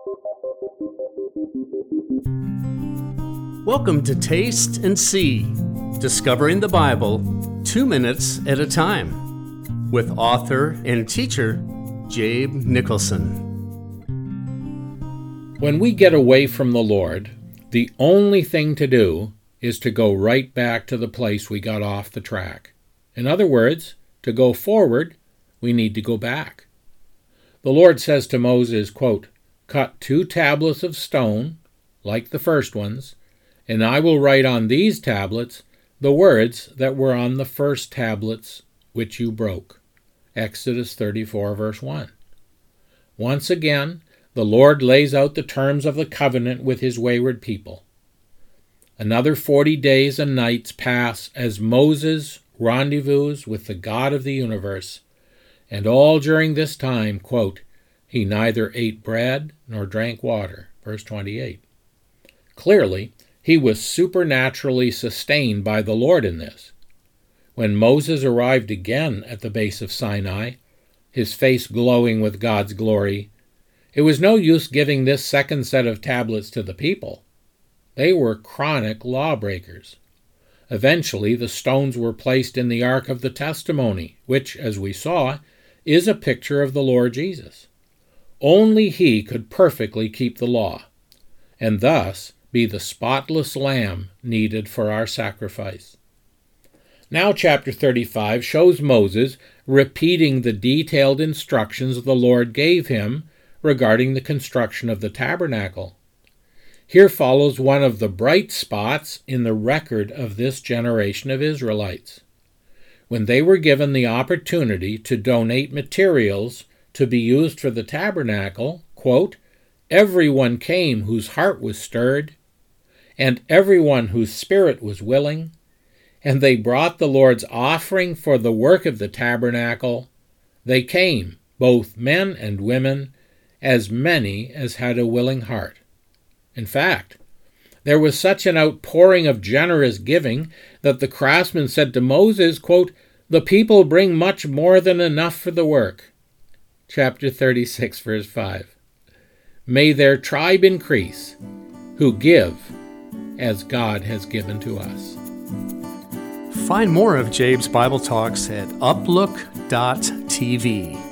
Welcome to Taste and See, Discovering the Bible 2 minutes at a time, with author and teacher Jabe Nicholson. When we get away from the Lord, the only thing to do is to go right back to the place we got off the track. In other words, to go forward, we need to go back. The Lord says to Moses, quote, "Cut 2 tablets of stone, like the first ones, and I will write on these tablets the words that were on the first tablets which you broke." Exodus 34, verse 1. Once again, the Lord lays out the terms of the covenant with his wayward people. Another 40 days and nights pass as Moses rendezvous with the God of the universe, and all during this time, quote, "he neither ate bread nor drank water." Verse 28. Clearly, he was supernaturally sustained by the Lord in this. When Moses arrived again at the base of Sinai, his face glowing with God's glory, it was no use giving this second set of tablets to the people. They were chronic lawbreakers. Eventually, the stones were placed in the Ark of the Testimony, which, as we saw, is a picture of the Lord Jesus. Only he could perfectly keep the law, and thus be the spotless lamb needed for our sacrifice. Now chapter 35 shows Moses repeating the detailed instructions the Lord gave him regarding the construction of the tabernacle. Here follows one of the bright spots in the record of this generation of Israelites. When they were given the opportunity to donate materials to be used for the tabernacle, quote, "everyone came whose heart was stirred, and everyone whose spirit was willing, and they brought the Lord's offering for the work of the tabernacle. They came, both men and women, as many as had a willing heart." In fact, there was such an outpouring of generous giving that the craftsmen said to Moses, quote, "the people bring much more than enough for the work." Chapter 36, verse 5. May their tribe increase, who give as God has given to us. Find more of Jabe's Bible Talks at uplook.tv.